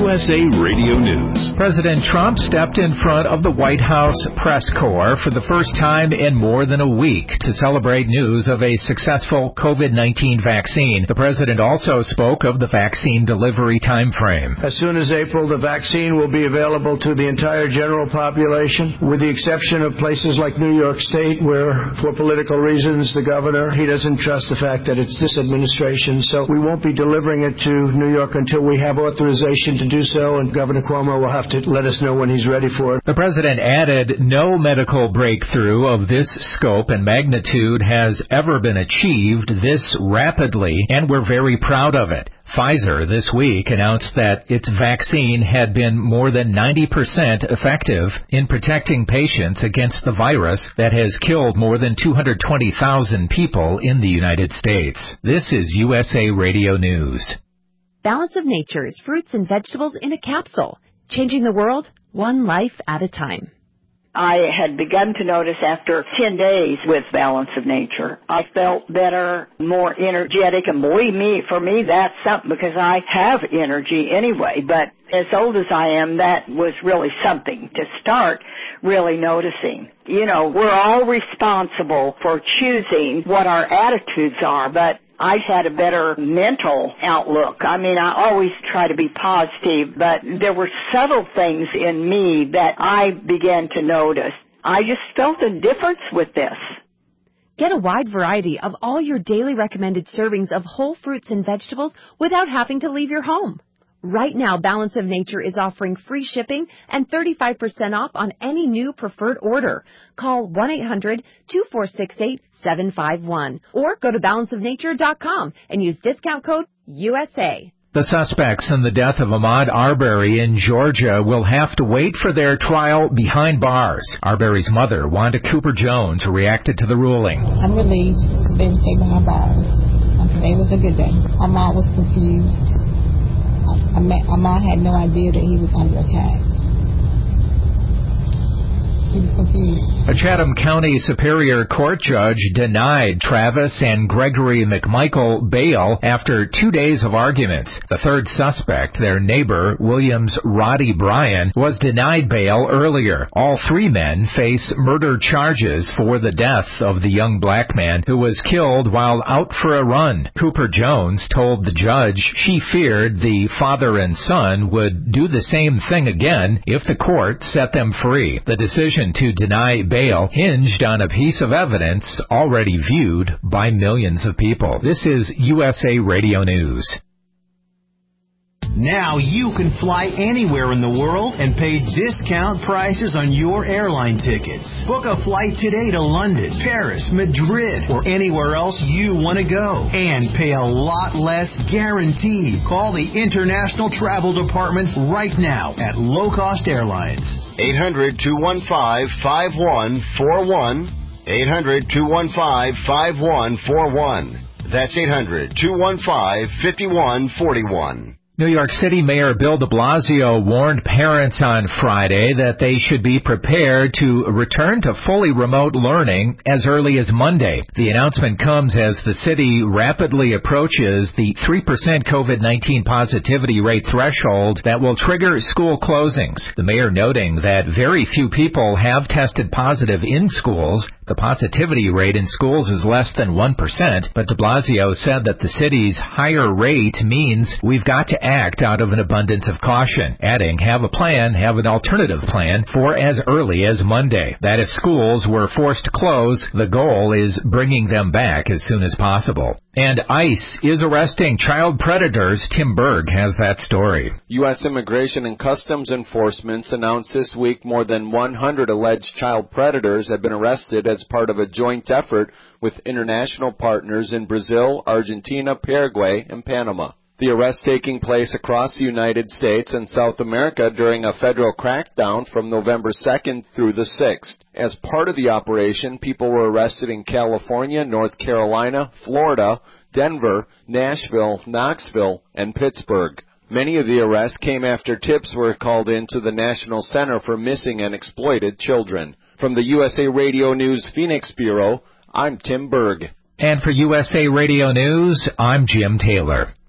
USA Radio News. President Trump stepped in front of the White House press corps for the first time in more than a week to celebrate news of a successful COVID-19 vaccine. The president also spoke of the vaccine delivery time frame. As soon as April, the vaccine will be available to the entire general population, with the exception of places like New York State, where, for political reasons, the governor, he doesn't trust the fact that it's this administration. So we won't be delivering it to New York until we have authorization to do so, and Governor Cuomo will have to let us know when he's ready for it. The president added no medical breakthrough of this scope and magnitude has ever been achieved this rapidly, and we're very proud of it. Pfizer this week announced that its vaccine had been more than 90% effective in protecting patients against the virus that has killed more than 220,000 people in the United States. This is USA Radio News. Balance of Nature's fruits and vegetables in a capsule, changing the world one life at a time. I had begun to notice after 10 days with Balance of Nature, I felt better, more energetic, and believe me, for me, that's something because I have energy anyway. But as old as I am, that was really something to start really noticing. You know, we're all responsible for choosing what our attitudes are, but I had a better mental outlook. I mean, I always try to be positive, but there were subtle things in me that I began to notice. I just felt a difference with this. Get a wide variety of all your daily recommended servings of whole fruits and vegetables without having to leave your home. Right now, Balance of Nature is offering free shipping and 35% off on any new preferred order. Call 1-800-2468-751 or go to balanceofnature.com and use discount code USA. The suspects in the death of Ahmaud Arbery in Georgia will have to wait for their trial behind bars. Arbery's mother, Wanda Cooper Jones, reacted to the ruling. I'm relieved they will stay behind bars. Today was a good day. Ahmaud was confused. Ahmaud had no idea that he was under attack. He was confused. A Chatham County Superior Court judge denied Travis and Gregory McMichael bail after 2 days of arguments. The third suspect, their neighbor, Williams Roddy Bryan, was denied bail earlier. All three men face murder charges for the death of the young black man who was killed while out for a run. Cooper Jones told the judge she feared the father and son would do the same thing again if the court set them free. The decision to deny bail hinged on a piece of evidence already viewed by millions of people. This is USA Radio News. Now you can fly anywhere in the world and pay discount prices on your airline tickets. Book a flight today to London, Paris, Madrid, or anywhere else you want to go. And pay a lot less guaranteed. Call the International Travel Department right now at Low Cost Airlines. 800-215-5141. 800-215-5141. That's 800-215-5141. New York City Mayor Bill de Blasio warned parents on Friday that they should be prepared to return to fully remote learning as early as Monday. The announcement comes as the city rapidly approaches the 3% COVID-19 positivity rate threshold that will trigger school closings. The mayor noting that very few people have tested positive in schools. The positivity rate in schools is less than 1%, but de Blasio said that the city's higher rate means we've got to act out of an abundance of caution, adding, have an alternative plan for as early as Monday. That if schools were forced to close, the goal is bringing them back as soon as possible. And ICE is arresting child predators. Tim Berg has that story. U.S. Immigration and Customs Enforcement announced this week more than 100 alleged child predators have been arrested as part of a joint effort with international partners in Brazil, Argentina, Paraguay, and Panama. The arrests taking place across the United States and South America during a federal crackdown from November 2nd through the 6th. As part of the operation, people were arrested in California, North Carolina, Florida, Denver, Nashville, Knoxville, and Pittsburgh. Many of the arrests came after tips were called in to the National Center for Missing and Exploited Children. From the USA Radio News Phoenix Bureau, I'm Tim Berg. And for USA Radio News, I'm Jim Taylor.